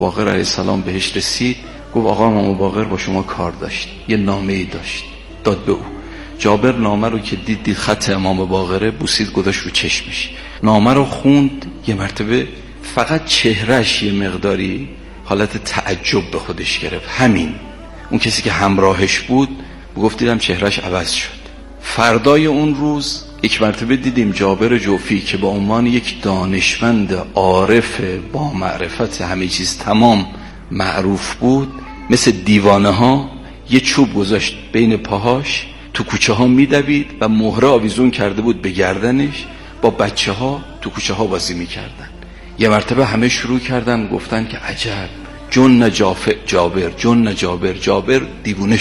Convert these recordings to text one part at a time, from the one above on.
باقر علیه السلام بهش رسید، گفت آقا امام باقر با شما کار داشت، یه نامه‌ای داشت، داد به او. جابر نامه رو که دید خط امام باقره، بوسید گذاشت رو چشمش، نامه رو خوند. یه مرتبه فقط چهرهش یه مقداری حالت تعجب به خودش گرفت. همین اون کسی که همراهش بود گفت دیدم چهرهش عوض شد. فردای اون روز یک مرتبه دیدیم جابر جوفی که با عنوان یک دانشمند عارف با معرفت همه چیز تمام معروف بود، مثل دیوانه ها یه چوب گذاشت بین پاهاش، تو کوچه ها میدوید و مهره آویزون کرده بود به گردنش، با بچه ها تو کوچه ها بازی میکردن. یه مرتبه همه شروع کردن گفتن که عجب، جن جابر، جن جابر. جابر دیوونه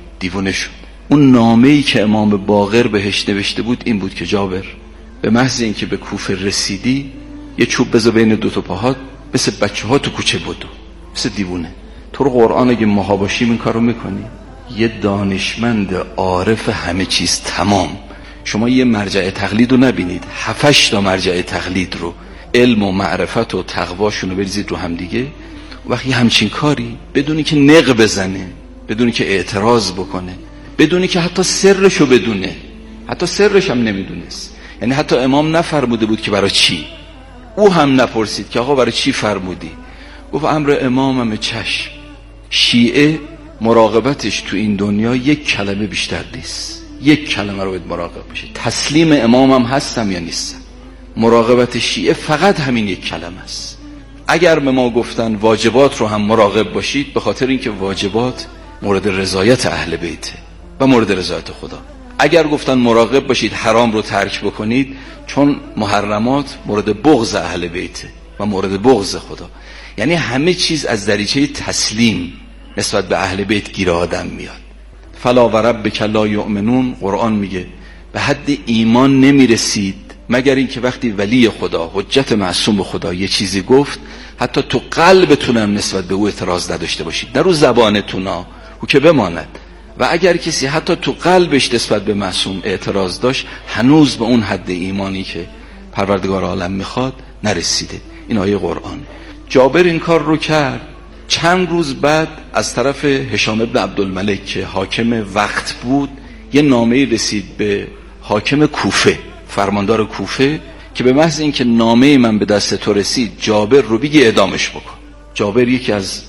شد. اون نامه‌ای که امام باقر بهش نوشته بود این بود که جابر، به محض اینکه به کوفه رسیدی یه چوب بذار بین دو تا پاهات، مثل بچه ها تو کوچه بدو، مثل دیوونه. تو رو قرآن اگه ماها باشیم این کارو میکنی؟ یه دانشمند عارف همه چیز تمام، شما یه مرجع تقلید رو نبینید، 7-8 تا مرجع تقلید رو، علم و معرفت و تقواشون رو بریزید رو هم دیگه. وقتی همچین کاری بدونی که نق بزنه، بدونی که اعتراض بکنه، بدونی که حتی سرشو بدونه، حتی سرش هم نمیدونست، یعنی حتی امام نفرموده بود که برای چی، او هم نپرسید که آقا برای چی فرمودی، گفت امر امامم چشم. شیعه مراقبتش تو این دنیا یک کلمه بیشتر نیست، یک کلمه رو باید مراقب بشه، تسلیم امامم هستم یا نیستم. مراقبت شیعه فقط همین یک کلمه است. اگر به ما گفتن واجبات رو هم مراقب باشید، به خاطر اینکه واجبات مورد رضایت اهل بیته و مورد رضایت خدا. اگر گفتن مراقب باشید حرام رو ترک بکنید، چون محرمات مورد بغض اهل بیته و مورد بغض خدا. یعنی همه چیز از دریچه تسلیم نسبت به اهل بیت گیر آدم میاد. فلا و ربک لا یؤمنون، قرآن میگه به حد ایمان نمیرسید مگر اینکه وقتی ولی خدا، حجت معصوم خدا یه چیزی گفت، حتی تو قلبتونم نسبت به او اعتراض نداشته باشید، نه رو زبانتونا او که بماند. و اگر کسی حتی تو قلبش نسبت به معصوم اعتراض داشت، هنوز به اون حد ایمانی که پروردگار عالم میخواد نرسیده. این آیه قرآن. جابر این کار رو کرد. چند روز بعد از طرف هشام ابن عبدالملک که حاکم وقت بود، یه نامه رسید به حاکم کوفه، فرماندار کوفه، که به محض اینکه نامه من به دست تو رسید جابر رو بگی اعدامش بکن. جابر یکی از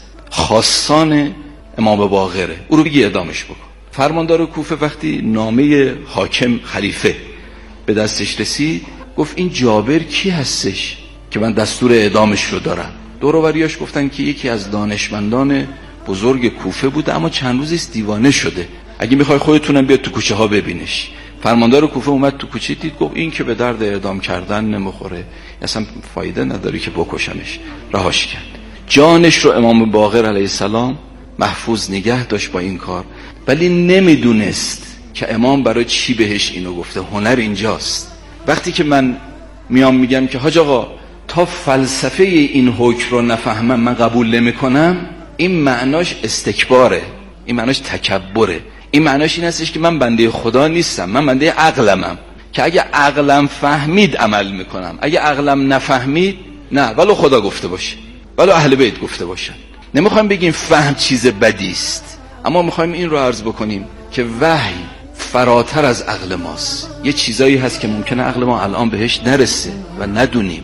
خاصان امام باقره، او رو بگی اعدامش بکن. فرماندار کوفه وقتی نامه حاکم خلیفه به دستش رسید، گفت این جابر کی هستش که من دستور اعدامش رو دارم؟ دور و بریاش گفتن که یکی از دانشمندان بزرگ کوفه بوده، اما چند روزیست دیوانه شده، اگه میخوای خودتونم بیاد تو کوچه ها ببینش. فرماندار کوفه اومد تو کوچه، دید، گفت این که به درد اعدام کردن نمیخوره، اصلا فایده نداری که بکشمش، رهاش کرد. جانش رو امام باقر علیه السلام محفوظ نگه داشت با این کار، ولی نمیدونست که امام برای چی بهش اینو گفته. هنر اینجاست. وقتی که من میام میگم که حاج آقا تا فلسفه این حکم رو نفهمم من قبول نمیکنم، این معناش استکباره، این معناش تکبره، این معناش این هستش که من بنده خدا نیستم، من بنده عقلمم، که اگه عقلم فهمید عمل میکنم، اگه عقلم نفهمید نه، ولو خدا گفته باشه، ولو اهل بیت گفته باشن. نمیخوایم بگیم فهم چیز بدی است، اما میخوایم این رو عرض بکنیم که وحی فراتر از عقل ماست. یه چیزایی هست که ممکنه عقل ما الان بهش نرسه و ندونیم.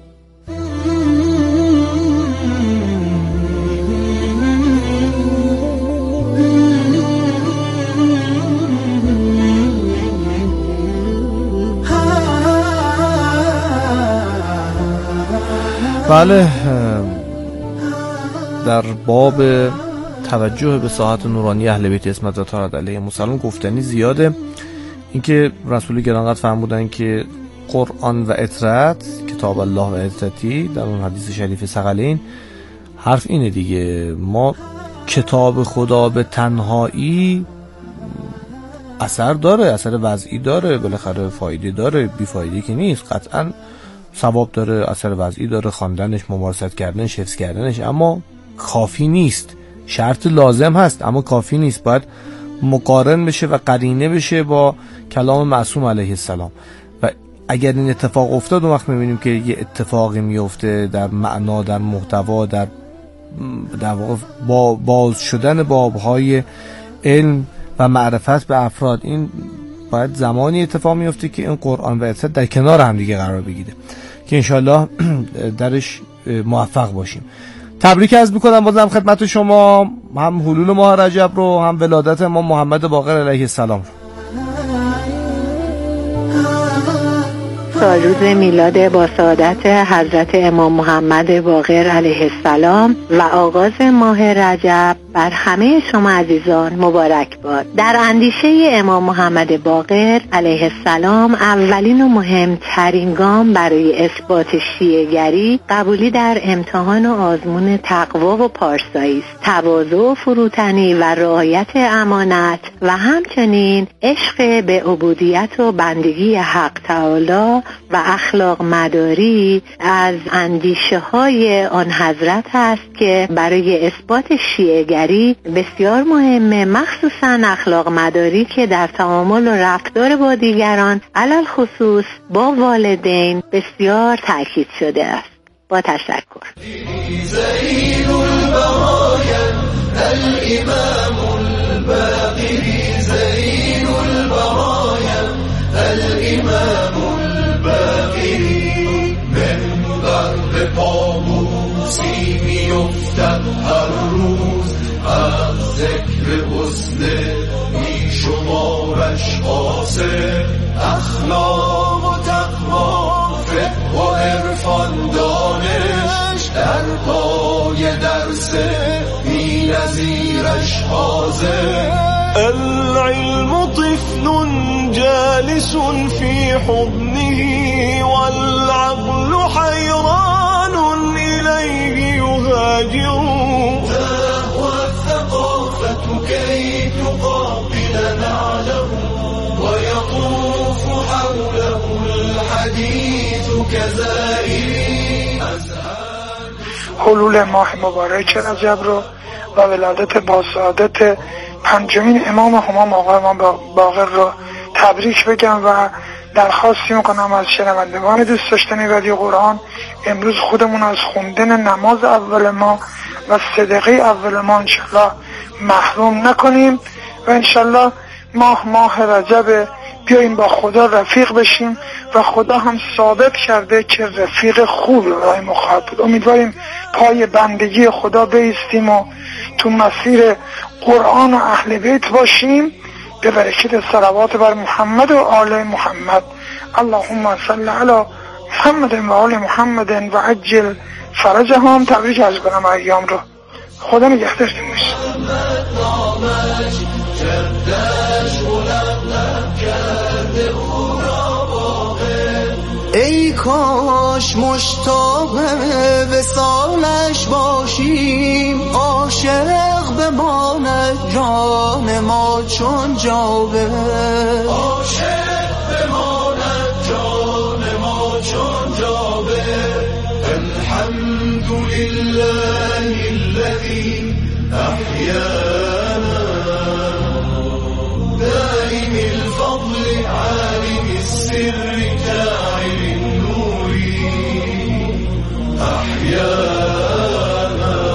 بله، در باب توجه به ساحت نورانی اهل بیت عصمت طاهرات علیهم السلام گفتنی زیاده. اینکه رسول گرامی فرمودن که قرآن و اطرت، کتاب الله و اطرتی، در اون حدیث شریف ثقلین، حرف اینه دیگه، ما کتاب خدا به تنهایی اثر داره، اثر وضعی داره، بالاخره فایده داره، بیفایده که نیست، قطعا ثواب داره، اثر وضعی داره، خواندنش، ممارست کردنش، حفظ کردنش، اما کافی نیست. شرط لازم هست اما کافی نیست، باید مقارن بشه و قرینه بشه با کلام معصوم علیه السلام. و اگر این اتفاق افتاد، اون وقت میبینیم که یه اتفاقی میفته در معنا، در محتوا، در در واقع باز شدن بابهای علم و معرفت به افراد، این باید زمانی اتفاق میفته که این قرآن و اطاعت در کنار هم دیگه قرار بگیره که انشالله درش موفق باشیم. تبریک عرض میکنم بازم خدمت شما، هم حلول ماه رجب رو، هم ولادت امام محمد باقر علیه السلام. روز میلاد با سعادت حضرت امام محمد باقر علیه السلام و آغاز ماه رجب بر همه شما عزیزان مبارک باد. در اندیشه امام محمد باقر علیه السلام اولین و مهمترین گام برای اثبات شیعه‌گری قبولی در امتحان و آزمون تقوا و پارسایی است، تواضع و فروتنی و رعایت امانت و همچنین عشق به عبودیت و بندگی حق تعالی و اخلاق مداری از اندیشه های آن حضرت است که برای اثبات شیعه‌گری بسیار مهمه، مخصوصا اخلاق مداری که در تعامل و رفتار با دیگران علل خصوص با والدین بسیار تاکید شده است. با تشکر. زین البرایا الامام الباقر، زین البرایا الامام الباقر، من بر پاموسی میافتد هر روز، از ذکر حسن می شمارش حاصل، اخلاق و تقوا فقه و عرفان دانش، در پای درس می نظیرش حاضر. العلم طفل جالس في حضنه، والعقل حيران إليه يهاجر، تهوى الثقافة كي تقابل نعله، ويطوف حوله الحديث كزائر. حلول ماه مبارک رجب رو و ولادت با سعادت پنجمین امام همام آقا امام باقر رو تبریک بگم و درخواستی میکنم از شنوندگان دوست داشتنی رادیو قرآن، امروز خودمون از خوندن نماز اول ما و صدقه اول ما انشالله محروم نکنیم و انشالله ماه رجب بیاییم با خدا رفیق بشیم و خدا هم ثابت کرده که رفیق خوب برای مخاطب بود. امیدواریم پای بندگی خدا بایستیم و تو مسیر قرآن و اهل بیت باشیم به برکت صلوات بر محمد و آل محمد. اللهم صل علی محمد و آل محمد و عجل فرجهم. تبریک عرض کنم ایام رو. خدا نگهدارتون باشه. ای کاش مشتاق وصالش باشیم، عاشق بماند جان ما چون جابر، عاشق بماند جان ما چون جابر. الحمد لله الذي احیانا، دائم الفضل عالم السر جاعل النور احیانا.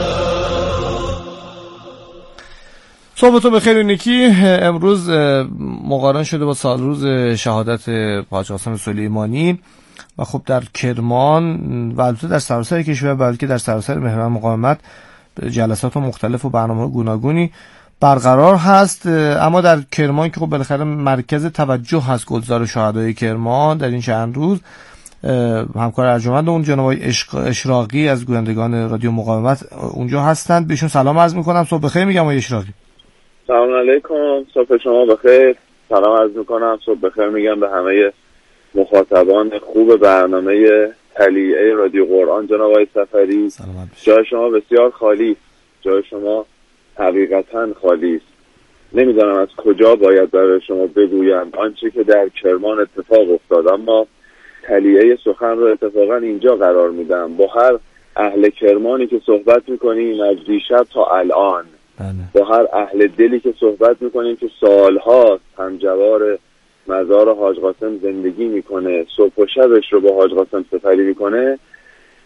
صحبتو بخیر و نیکی. امروز مقارن شده با سالروز شهادت حاج قاسم سلیمانی و خب در کرمان و البته در سراسر کشور، بلکه در سراسر محور مقاومت جلسات مختلف و برنامه‌های گوناگونی برقرار هست. اما در کرمان که خب بالاخره مرکز توجه هست گلزار شهدای کرمان در این چند روز، همکار ارجمند اون جناب آقای اشراقی از گویندگان رادیو مقاومت اونجا هستند. بهشون سلام عرض میکنم. صبح بخیر میگم آقای اشراقی. سلام علیکم، صبح شما بخیر. سلام عرض میکنم، صبح بخیر میگم به همه مخاطبان خوب برنامه تلیعه رادیو قرآن. جناب آقای سفری، جای شما بسیار خالی، جای شما حقیقتا خالی است. نمیدانم از کجا باید برای شما بگویم آنچه که در کرمان اتفاق افتاد، اما تلیعه سخن رو اتفاقا اینجا قرار میدم. با هر اهل کرمانی که صحبت میکنیم از دیشب تا الان، با هر اهل دلی که صحبت میکنیم که سالهاست همجوار مزار حاج قاسم زندگی میکنه، صبح و شبش رو با حاج قاسم سپری میکنه،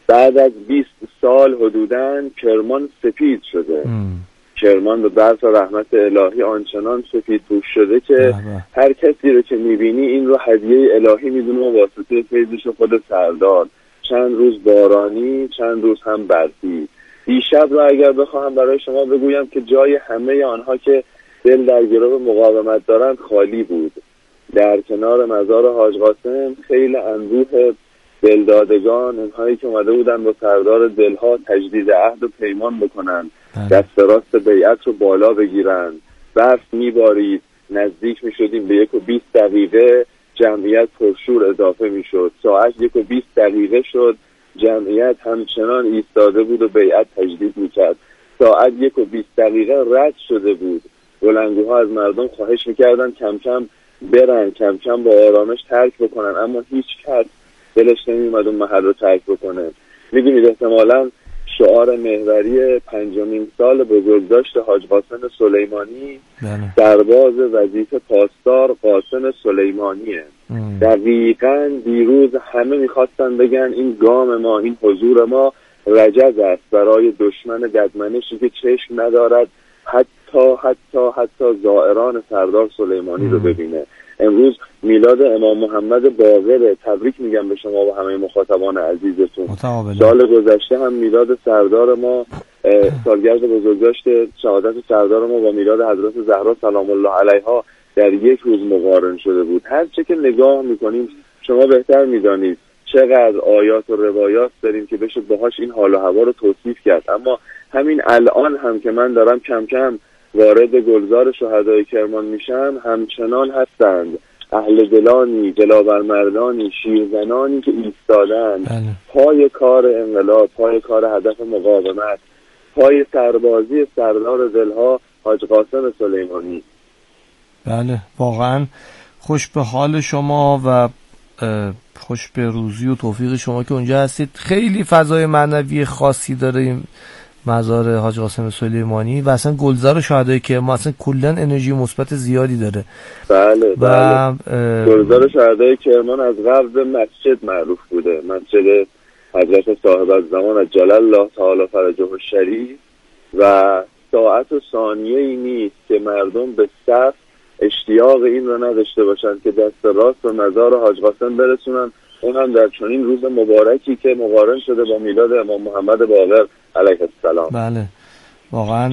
بعد از 20 سال حدوداً کرمان سپید شده. کرمان به برف و رحمت الهی آنچنان سفید پوش شده که هر کسی رو که میبینی این رو هدیه الهی میدونه و واسطه فیضش خود سردار. چند روز بارانی، چند روز هم برفی. دیشب رو اگر بخواهم برای شما بگویم که جای همه آنها که دل در گرو مقاومت دارند خالی بود. در کنار مزار حاج قاسم خیلی انبوه دلدادگان، اونهایی که اومده بودن با سردار دلها تجدید عهد و پیمان بکنن، دست راست بیعت رو بالا بگیرن. برف میبارید، نزدیک میشدیم به 1:20 دقیقه جمعیت پرشور اضافه میشد. ساعت 1:20 شد، جمعیت همچنان ایستاده بود و بیعت تجدید میکرد. ساعت 1:20 رد شده بود. بلندگوها از مردم خواهش میکردن کم کم برن، کم کم با آرامش ترک بکنن، اما هیچ کس دلش نمیومد اون محل رو ترک بکنه. میدونید احتمالاً شعار محوری 5مین سال بزرگداشت حاج قاسم سلیمانی سرباز وظیفه پاسدار قاسم سلیمانیه. دقیقاً دیروز همه میخواستن بگن این گام ما، این حضور ما رجز است برای دشمن ددمنشی که چشم ندارد حتی زائران سردار سلیمانی رو ببینه. امروز میلاد امام محمد باقر. تبریک میگم به شما و همه مخاطبان عزیزتون. سال گذشته هم میلاد سردار ما، سالگرد بزرگداشت شهادت سردار ما با میلاد حضرت زهرا سلام الله علیها در یک روز مقارن شده بود. هر چه که نگاه میکنیم شما بهتر میدانید چقدر آیات و روایات داریم که بشه باهاش این حال و هوا رو توصیف کرد. اما همین الان هم که من دارم کم کم وارد گلزار شهدای کرمان میشم، همچنان هستند اهل دلانی، دلاورمردانی، شیرزنانی که ایستادن پای کار انقلاب، پای کار هدف مقاومت، پای سربازی سردار دلها حاج قاسم سلیمانی. بله، واقعا خوش به حال شما و خوش به روزی و توفیق شما که اونجا هستید. خیلی فضای معنوی خاصی داره این مزار حاج قاسم سلیمانی و اصلا گلزار شهدای کرمان اصلا کلا انرژی مثبت زیادی داره. بله گلزار شهدای کرمان از قبل مسجد معروف بوده، مسجد حضرت صاحب الزمان عجل الله تعالی فرجه الشریف، و ساعت و ثانیه ای نیست که مردم به صف اشتیاق این رو نداشته باشند که دست راست به مزار حاج قاسم برسونن، اون هم در چنین روز مبارکی که مقارن شده با میلاد امام محمد باقر علیه السلام. بله واقعا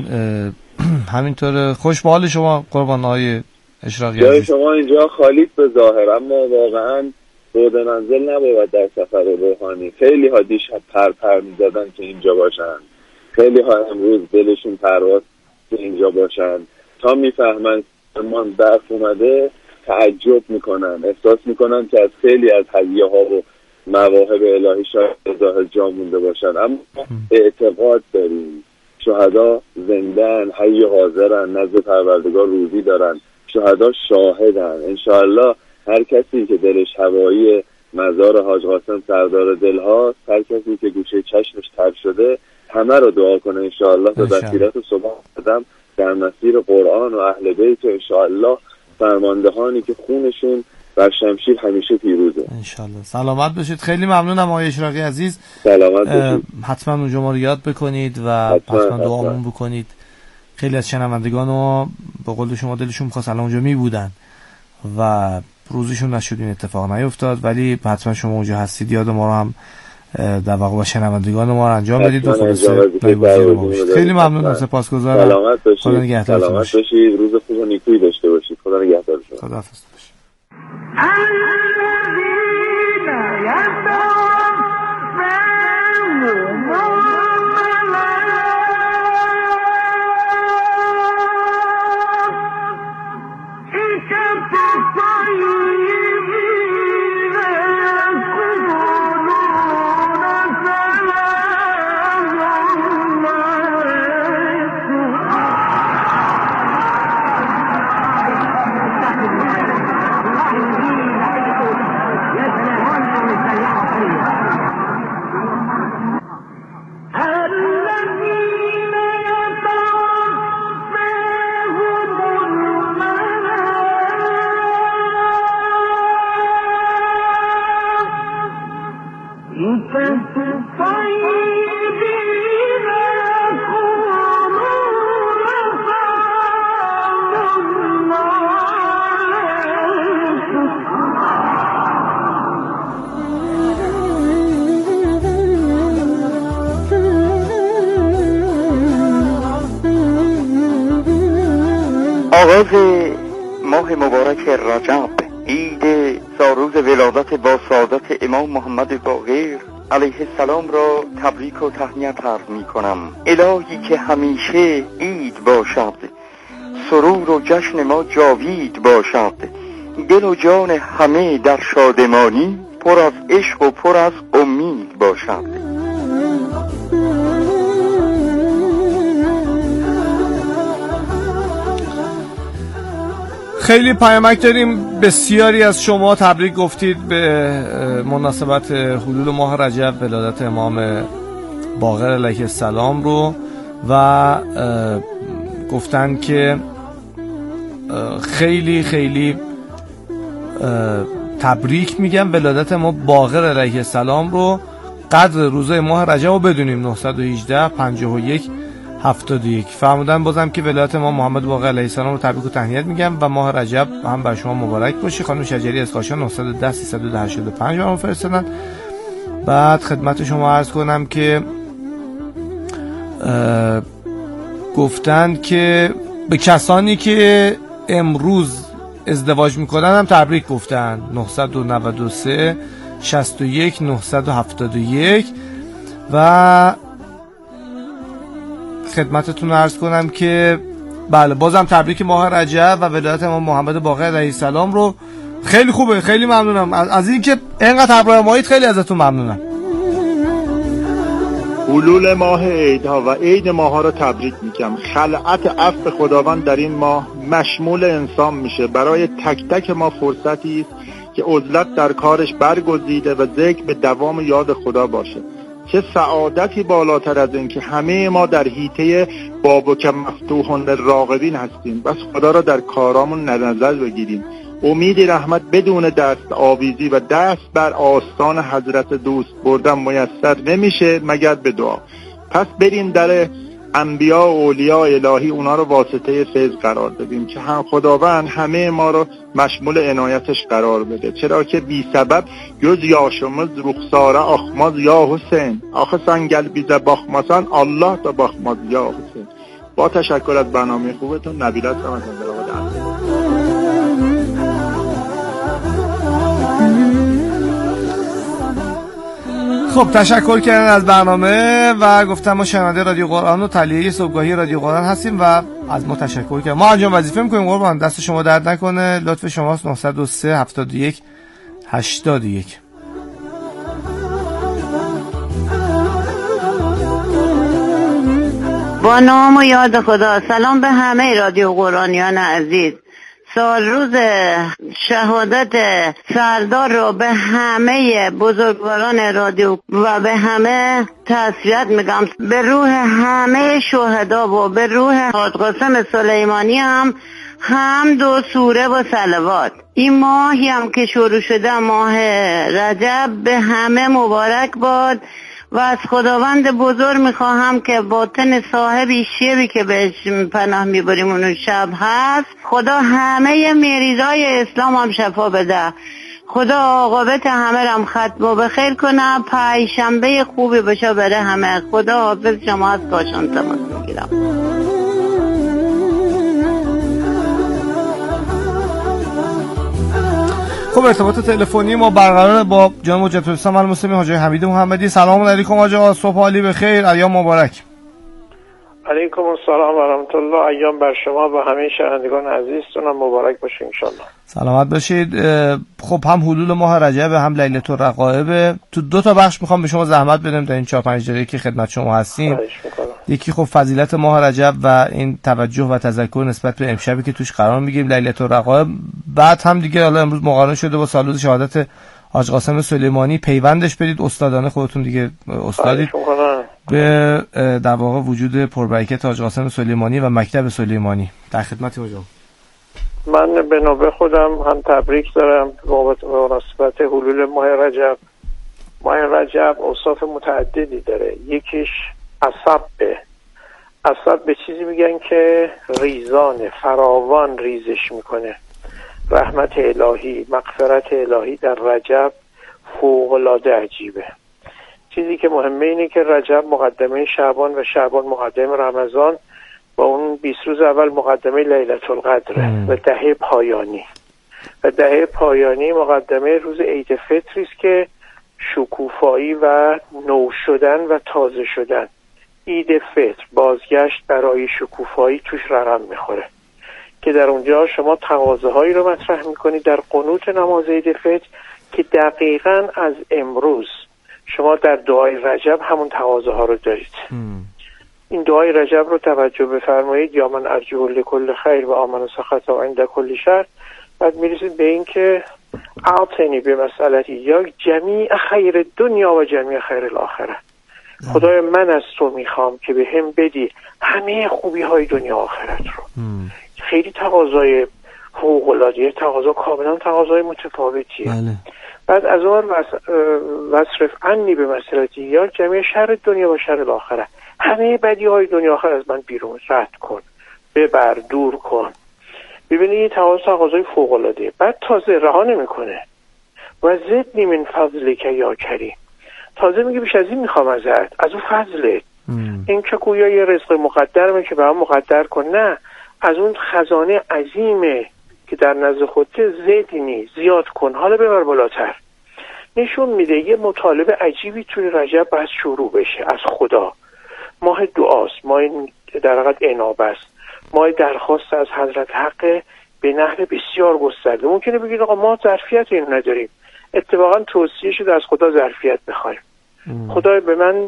همینطور. خوش به حال شما قربان های اشراقی. جای شما اینجا خالیت به ظاهر، اما واقعا بود منزل نباید در سفر روحانی. خیلی ها دیشب پر می‌زدن که اینجا باشن، خیلی ها امروز دلشون پرواز که اینجا باشن. تا میفهمن من برف اومده تعجب میکنن، احساس میکنن که از خیلی از هدیه ها و مواهب الهی شاید ظاهر جا مونده باشن. اما اعتقاد داریم شهدا زندن، حی حاضرن، نزد پروردگار روزی دارن، شهدا شاهدن. انشاءالله هر کسی که دلش هوایی مزار حاج قاسم سردار دل هاست، هر کسی که گوشه چشمش تر شده، همه رو دعا کنه انشاءالله تا بصیرت صبح قدم در مسیر قرآن و اهل بیت و انشاءالله فرماندهانی که خونشون بر شمشیر همیشه پیروزه. انشاءالله. سلامت باشید. خیلی ممنونم آقای اشراقی عزیز. سلامت باشید. حتما اونجا ما رو یاد بکنید و حتما دعامون بکنید. خیلی از شنوندگان ما به قول شما دلشون می‌خواست الان اونجا می‌بودن و روزشون نشد این اتفاق نیفتاد، ولی حتما شما اونجا هستید یاد ما رو هم در واقع با شنوندگان ما رو انجام بدید و خلاصه خیلی ممنونم. سپاسگزارم. سلامت باشید. سلامت باشید. روز خوب و نیکویی داشته باشید. خدا نگهدار شما. خداحافظ. آغاز ماه مبارک رجب، عید سالروز ولادت با سعادت امام محمد باقر علیه السلام را تبریک و تهنیت عرض می کنم. الهی که همیشه عید باشد، سرور و جشن ما جاوید باشد، دل و جان همه در شادمانی، پر از عشق و پر از امید باشد. خیلی پیامک داریم. بسیاری از شما تبریک گفتید به مناسبت حلول ماه رجب، ولادت امام باقر علیه السلام رو، و گفتن که خیلی خیلی تبریک میگم ولادت امام باقر علیه السلام رو. قدر روزه ماه رجب رو بدونیم 918 51 71. فرمودن بازم که ولادت امام محمد باقر علیه السلام رو تبریک و تهنیت میگم و ماه رجب هم بر شما مبارک باشه. خانم شجری از کاشان 910 385 برام فرستادن. بعد خدمت شما عرض کنم که گفتن که به کسانی که امروز ازدواج میکنن هم تبریک گفتن. 993 61 971. و خدمتتون عرض کنم که بله بازم تبریک ماه رجب و ولادت امام محمد باقر علیه السلام رو. خیلی خوبه، خیلی ممنونم از اینکه اینقدر همراه مایید. خیلی ازتون ممنونم. حلول ماه عیدها و عید ماها رو تبریک میگم. خلعت عفو خداوند در این ماه مشمول انسان میشه. برای تک تک ما فرصتی است که عزلت در کارش برگزیده و ذکر به دوام یاد خدا باشه. چه سعادتی بالاتر از این که همه ما در حیطه بابک مفتوحون راغبین هستیم. بس خدا را در کارامون نظر بگیریم. امید رحمت بدون دست آویزی و دست بر آستان حضرت دوست بردن میسر نمیشه مگر به دعا. پس بریم در انبیا و اولیاء الهی، اونا رو واسطه فیض قرار بدیم که هم خداوند همه ما رو مشمول عنایتش قرار بده. چرا که بی سبب جز یاشمز رخساره آخماز یا حسین آخه سنگل بیزه باخماسان الله تا باخماز یا حسین. با تشکر از برنامه خوبتون. نبیلت هم از خب تشکر کردن از برنامه و گفتم ما شنونده رادیو قرآن و تلیه صبحگاهی رادیو قرآن هستیم و از ما تشکر کردن. ما انجام وظیفه میکنیم قربان، دست شما درد نکنه. لطف شماست. 903 71 81. با نام و یاد خدا. سلام به همه رادیو قرآنیان عزیز. سال روز شهادت سردار رو به همه بزرگواران رادیو و به همه تسلیت میگم. به روح همه شهدا و به روح حاج قاسم سلیمانی هم حمد و سوره و صلوات. این ماهی هم که شروع شده، ماه رجب، به همه مبارک باد و از خداوند بزرگ میخواهم که باطن صاحبی شبی که بهش پناه میبریم اون شب هست، خدا همه مریضای اسلام هم شفا بده. خدا عاقبت همه رم ختم و بخیر کنه. پنجشنبه خوبی بشه برای همه. خدا حافظ. شما از کاشان تماس میگیرم. خب ارتباط تلفنی ما برقرار با جناب حجت الاسلام المسلمین حاجی حمید محمدی. سلام علیکم حاج. صبح عالی بخیر، ایام مبارک. علیکم السلام و رحمت الله. ایام بر شما و همه شنوندگان عزیزتون هم مبارک باشه ان شاء الله. سلامت باشید. خب هم حلول ماه رجب هم لیلة الرقائب. تو دو تا بخش میخوام به شما زحمت بدم در این 4-5 دقیقه که خدمت شما هستیم. یکی خب فضیلت ماه رجب و این توجه و تذکر نسبت به امشبی که توش قرار میگیریم، لیلة الرقائب. بعد هم دیگه حالا امروز مقارنه شده با سالروز شهادت حاج قاسم سلیمانی. پیوندش بدید استادانه، خودتون دیگه استادید به در واقع وجود پربرکت حاج قاسم سلیمانی و مکتب سلیمانی. در خدمتی حاج. من به نوبه خودم هم تبریک دارم به مناسبت حلول ماه رجب. ماه رجب اوصاف متعددی داره. یکیش عصب به چیزی میگن که ریزانه، فراوان ریزش میکنه. رحمت الهی، مغفرت الهی در رجب فوق‌العاده عجیبه. چیزی که مهمه اینه که رجب مقدمه شعبان و شعبان مقدمه رمضان با اون 20 روز اول مقدمه لیلة القدر و دهه پایانی و دهه پایانی مقدمه روز عید فطری است که شکوفایی و نو شدن و تازه شدن، عید فطر، بازگشت برای شکوفایی توش رقم میخوره که در اونجا شما تقاضاهایی رو مطرح میکنید در قنوت نماز عید فطر که دقیقاً از امروز شما در دعای رجب همون تقاضاها رو دارید. این دعای رجب رو توجه بفرمایید، یا من ارجو لکل خیر و آمن سخط و عند کل شر. بعد میرسید به این که اعطنی به مسئلتی یا جمیع خیر دنیا و جمیع خیر الاخره. خدای من از تو میخوام که به هم بدی همه خوبی های دنیا آخرت رو. خیلی تقاضای فوق‌العاده، تقاضا کاملا تقاضای متفاوتیه. بعد از اون وصرف عنی به مسئلتی یا جمیع شر دنیا و شر الاخره، همه بدی های دنیا آخر از من بیرون رد کن، ببر، دور کن. ببینید این تقاضای فوق‌العاده. بعد تازه رها نمیکنه و زدنی من فضلک یا کریم، تازه میگه بیش از این میخوام ازت، از اون فضلت. این که گویا یه رزق مقدرمه که به هم مقدر کن، نه، از اون خزانه عظیمه که در نزد خودت زدنی، زیاد کن، حالا ببر بالاتر. نشون میده یه مطالبه عجیبی توی رجب باید شروع بشه از خدا. ماه دعاست، ماه در حقیقت عنابه است، ماه درخواست از حضرت حق به نحو بسیار گسترده. ممکنه بگید آقا ما ظرفیت اینو نداریم، اتفاقا توصیه شده از خدا ظرفیت بخوایم. خدای به من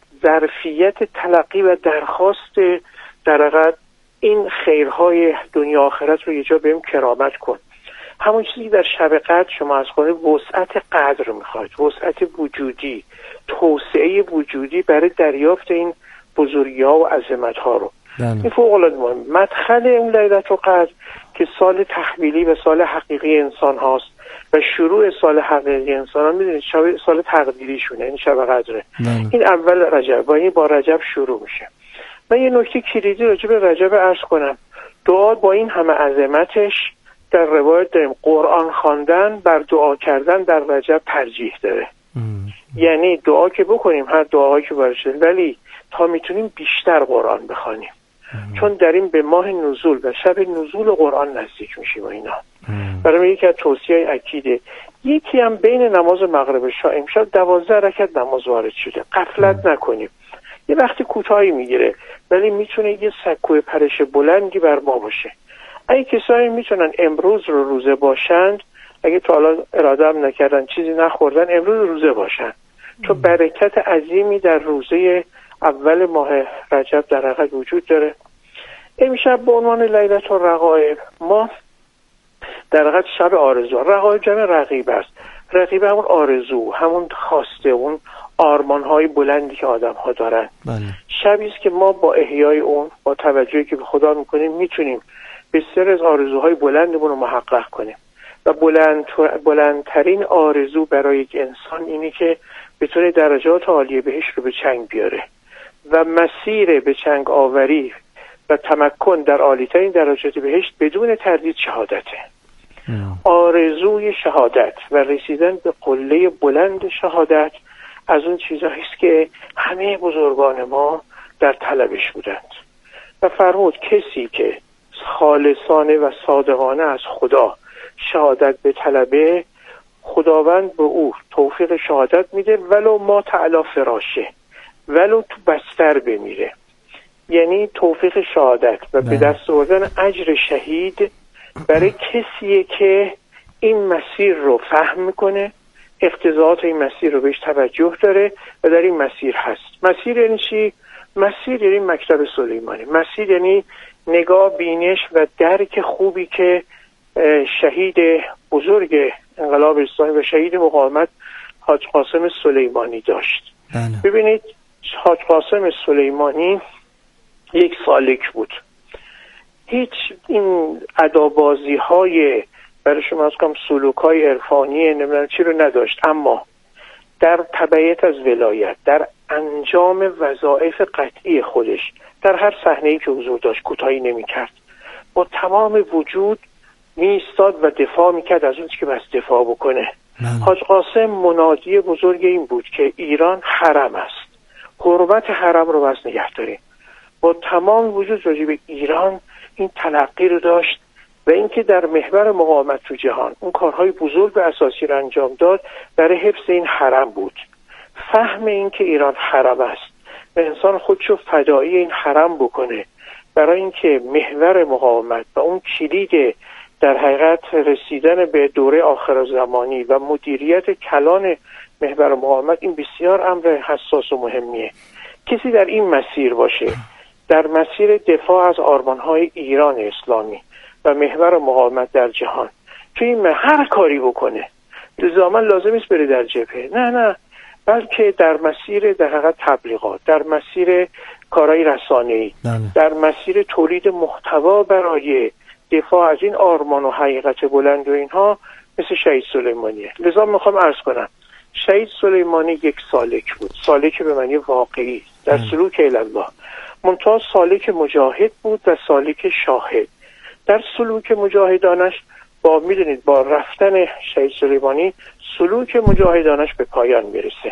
ظرفیت تلقی و درخواست در حقیقت این خیرهای دنیا آخرت رو یه جا بهم کرامت کن. همون چیزی در شب قدر شما از خود وسعت قدر میخواید، وسعت وجودی، توسعه وجودی برای دریافت این بزرگی‌ها و عظمت‌ها رو. این فوق‌العاده مهم. مدخل اون لیلة القدر که سال تحویلی و سال حقیقی انسان هاست و شروع سال حقیقی انسان ها میدونید سال تقدیریشونه، این شب قدره. این اول رجب و این با رجب شروع میشه. من یه نکته کلیدی راجع به رجب عرض کنم. دعا با این همه عظمتش در روایت داریم قرآن خواندن بر دعا کردن در رجب ترجیح داره. یعنی دعا که بکنیم، هر دعایی که باشه، ولی تا میتونیم بیشتر قرآن بخوانیم، چون داریم به ماه نزول و شب نزول قرآن نزدیک میشیم و اینا. برای یکی از توصیه‌های اکیده. یکی هم بین نماز مغرب و عشا امشب 12 رکعت نماز وارد شده، غفلت نکنیم. یه وقتی کوتاهی میگیره ولی میتونه یه سکوی پرش بلندی بر ما باشه. اگه کسایی میتونن امروز رو روزه باشند، اگه تا حالا اراده هم نکردن چیزی نخوردن، امروز روزه باشن، چون برکت عظیمی در روزه اول ماه رجب در حقیقت وجود داره. امشب به عنوان لیلة الرغائب ما در حقیقت شب آرزو، رغائب جمع رغیب است. رغیب همون آرزو، همون خواسته، اون آرمان‌های بلندی که آدم‌ها دارن. شبی است که ما با احیای اون، با توجهی که به خدا می‌کنیم، میتونیم بسیار از آرزوهای بلندمون رو محقق کنیم. و بلندترین آرزو برای یک انسان اینه که بتونه درجات عالی بهشت رو به چنگ بیاره و مسیر به چنگ آوری و تمکن در عالی‌ترین درجات بهشت بدون تردید شهادته. آرزوی شهادت و رسیدن به قله بلند شهادت از اون چیزهایی است که همه بزرگان ما در طلبش بودند. و فرمود کسی که خالصانه و صادقانه از خدا شهادت به طلبه، خداوند به او توفیق شهادت میده، ولو ما تعالی فراشه، ولو تو بستر بمیره. یعنی توفیق شهادت و به دست آوردن اجر شهید برای کسیه که این مسیر رو فهم میکنه، اقتضاعات این مسیر رو بهش توجه داره و در این مسیر هست. مسیر یعنی چی؟ مسیر یعنی مکتب سلیمانی. مسیر یعنی نگاه، بینش و درک خوبی که شهید بزرگ انقلاب اسلامی و شهید مقاومت حاج قاسم سلیمانی داشت. ببینید حاج قاسم سلیمانی یک سالک بود، هیچ این ادابازی های برای شما از کم سلوک های عرفانی نمیدونم چی رو نداشت، اما در تبعیت از ولایت، در انجام وظایف قطعی خودش، در هر صحنه‌ای که حضور داشت کوتاهی نمی‌کرد. با تمام وجود می‌ایستاد و دفاع می‌کرد از اون چیزی که بس دفاع بکنه. حاج قاسم منادی بزرگ این بود که ایران حرم است، حرمت حرم رو بس نگه داریم. با تمام وجود راجع به ایران این تلقی رو داشت و اینکه در محور مقاومت تو جهان اون کارهای بزرگ و اساسی رو انجام داد برای حفظ این حرم بود. فهم این که ایران حرم است و انسان خودشو فدایی این حرم بکنه برای اینکه محور مقاومت و اون کلید در حقیقت رسیدن به دوره آخرالزمانی و مدیریت کلان محور مقاومت، این بسیار امر حساس و مهمیه. کسی در این مسیر باشه، در مسیر دفاع از آرمان‌های ایران اسلامی و محور مقاومت در جهان، توی این هر کاری بکنه لزاما لازم نیست بره در جبهه، نه، بلکه در مسیر در حقیقت تبلیغات، در مسیر کارهای رسانه‌ای، در مسیر تولید محتوا برای دفاع از این آرمان و حقیقت بلند و اینها، مثل شهید سلیمانیه. لذا میخوام عرض کنم شهید سلیمانی یک سالک بود، سالک به معنی واقعی در سلوک الله، منتها سالک مجاهد بود و سالک شاهد. در سلوک مجاهدانش میدونید با رفتن شهید سلیمانی سلوک مجاهدانش به پایان میرسه،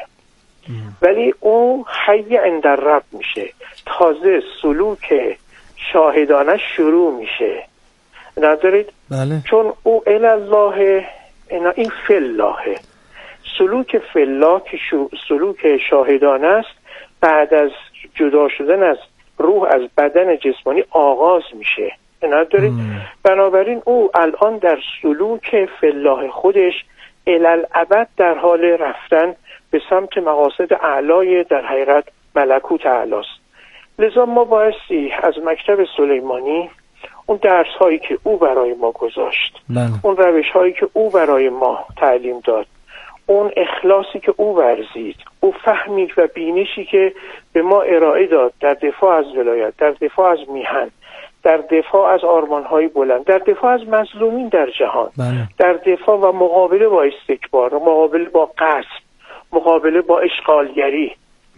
ولی اون حی عند الرب میشه، تازه سلوک شاهدانش شروع میشه. ندارید؟ بله. چون او الله این فلاحه، سلوک فلاح که سلوک شاهدانه است، بعد از جدا شدن از روح از بدن جسمانی آغاز میشه. ندارید؟ بنابراین او الان در سلوک فلاح خودش الالعبد در حال رفتن به سمت مقاصد اعلای در حقیقت ملکوت اعلاست. لذا ما بایستی از مکتب سلیمانی اون درس هایی که او برای ما گذاشت، اون روش هایی که او برای ما تعلیم داد، اون اخلاصی که او ورزید، او فهمی و بینشی که به ما ارائه داد در دفاع از ولایت، در دفاع از میهن، در دفاع از آرمان‌های بلند، در دفاع از مظلومین در جهان، در دفاع و مقابله با استکبار، مقابله با غصب، مقابله با اشغالگری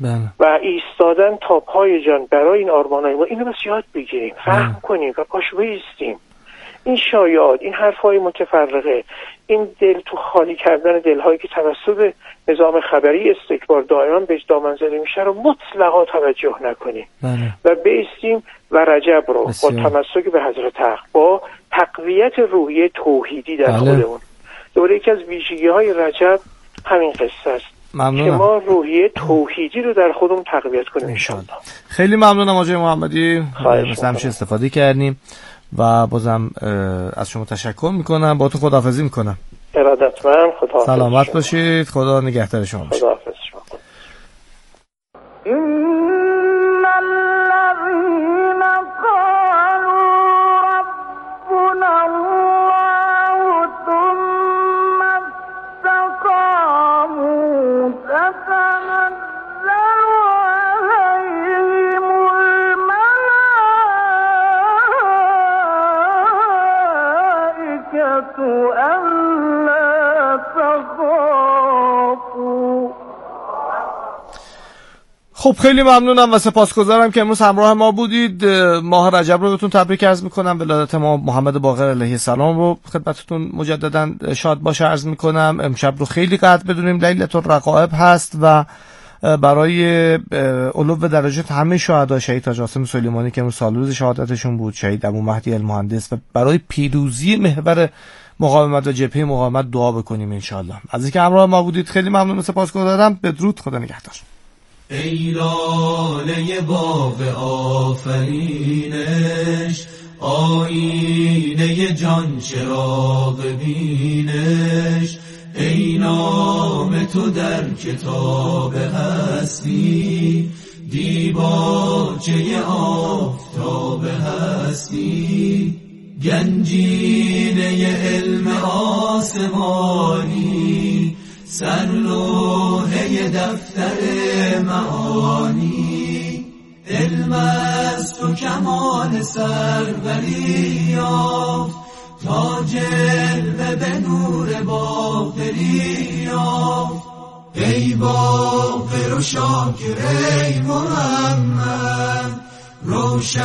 و ایستادن تا پای جان برای این آرمان‌های ما، اینو بس یاد بگیریم، فهم کنیم و پاش بایستیم. این شایعات، این حرف‌های متفرقه، این دل تو خالی کردن دل‌هایی که توسط نظام خبری استکبار دائما به دامن زده میشه رو مطلقا توجه نکنیم و بایستیم و رجب رو با تمسک به حضرت حق، با تقویت روحیه توحیدی در خودمون. دوباره یکی از ویژگی‌های رجب همین قصه است که ما روحیه توحیدی رو در خودمون تقویت کنیم انشاءالله. خیلی ممنونم آقای محمدی، مثلا استفاده کردیم و بازم از شما تشکر میکنم. با تو خداحافظی میکنم. ارادتمند. خدا سلامت باشید. خدا نگهدار شما باشه. خداحافظ شما. خب خیلی ممنونم و سپاسگزارم که امروز همراه ما بودید. ماه رجب رو بهتون تبریک عرض میکنم. ولادت امام محمد باقر علیه السلام رو خدمتتون مجددا شاد باشه عرض میکنم. امشب رو خیلی قدر بدونیم لیلة الرقائب هست و برای علو درجات همه شهدا، شهید حاج قاسم سلیمانی که امروز سالروز شهادتشون بود، شهید ابو مهدی المهندس، و برای پیروزی محور مقاومت و جبهه مقاومت دعا بکنیم انشالله. از اینکه همراه ما بودید خیلی ممنون و سپاسگزارم. بدرود. خدا نگهدار. ای لاله باغ آفرینش، آینه جان چراغ بینش، ای نام تو در کتاب هستی، دیباچه آفتاب هستی، گنجینه علم آسمانی، سرلوحه دفتر معانی، علم از تو کمال سروری یافت، تا جلوه به نور باقری یافت. ای باقر و شاکر ای محمد، روشن